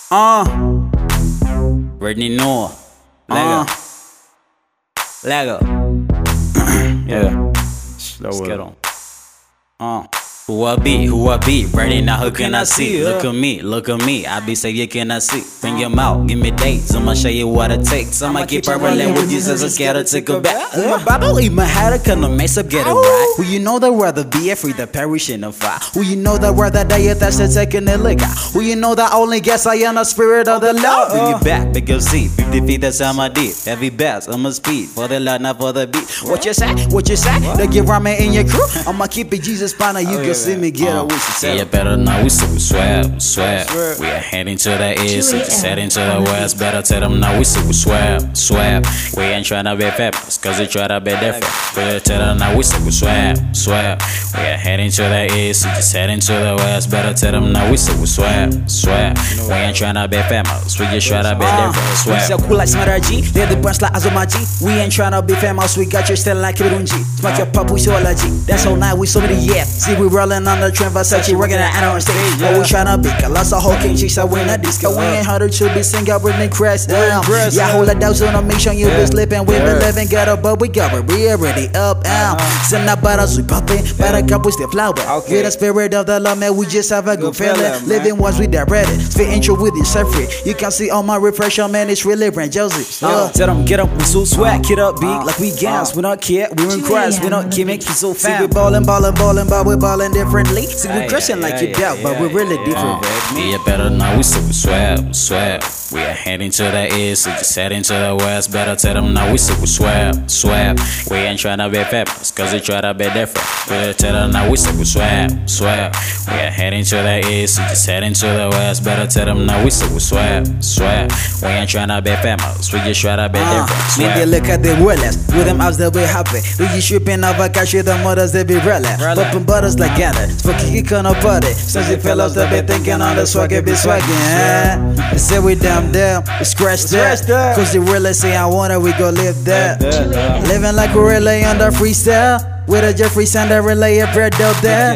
Brittany Noah. Lego. Yeah. Let's get on. Who I be? Ready now, who can I see? Look at me, I be say you cannot see. Bring him out, give me dates, I'ma show you what it takes. I'ma keep her rolling with Jesus, I'm scared to take her back. My Bible, eat my head, I no mess up, get it right. Who you know that rather be free, the perish in the fire. Who you know that rather die, that's the taking the liquor. Who you know that only guess I am the spirit of the Lord. Bring it back, big of seat, 50 feet, that's how I did. Heavy bass, I'ma speed, for the Lord, not for the beat. What you say? They get ramen in your crew. I'ma keep it Jesus partner, you can see me get away. Yeah, you better know we super swab. We are heading to the east, so just heading to the west. Better tell them now we super swab. We ain't tryna be famous, cause we try to be different. Better tell them now we super swab. We are heading to the east, so just heading to the west. Better tell them now we super swab. We ain't tryna be famous, we just try to be different. We so cool like Smara G, they're the bunch like Azomaji. We ain't tryna be famous, we got you still like Kirunji. Smack your pop, we so allergy. That's all night, we so many See, we rolling on the trend, Versace, working at on stage. But we tryna be colossal whole king, chicks, I win a disco. We ain't harder to be singer, Britney Crest down. Yeah, hold it down, so no make sure you be slipping. We been living ghetto, but we got it, we already up, out. Send up butters, we popping, but a couple still flower. With the spirit of the love, man, we just have a good feeling. Living once we directed, spit intro with it, free. You can see all my refresher, man, it's really Brand Josie. Tell them, get up, we so swag, get up, big, like we gals. We don't care, we in Christ, we don't keep it so fast. See, we ballin', but we ballin' differently. See, we Christian like you doubt, but we're really different. Yeah, you better know we super swab. We are heading to the east, so just heading to the west. Better tell them now we super swab. We ain't tryna be famous, cause we try to be different. Better tell them now we super swab. We are heading to the east, so just heading to the west. Better tell them now we super swab. We ain't tryna be famous, we just try to be different. Need to look at the willis, with them outs they'll be happy. We just shipping off a cash with the mothers they be relay. Popping butters like Ghana, for kicking on a party. Since the fellas they be thinking on the swag, it be swaggin'. They say we down, we scratch that. Cause they really say I want it, we gon' live that. Living like a relay under freestyle. With a Jeffrey Sander relay, a bread out there.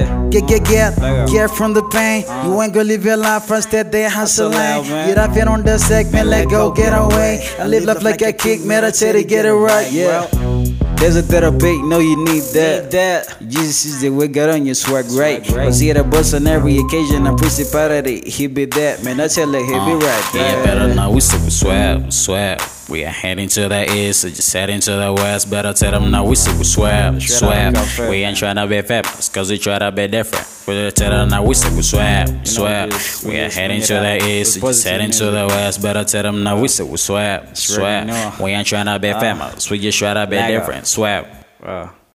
Get from the pain. You ain't gonna live your life instead they hustling. You up here on the segment, let go, get away. I live life like a kick, meditate, get it right, yeah. There's a therapy, no you need that. Jesus is the way God on your swag right. Cause he had a bus on every occasion, a principality, he be that. Man, I tell you, he be right. Yeah, you better know we super swab. We are heading to the east, so just heading to the west. Better tell them now we super swab. We ain't tryna be famous, cause we try to be different. Better tell them now we super swab. We are heading to the east, so just heading to the west. Better tell them now we super swab. We ain't tryna be famous, we just try to be different. Swab.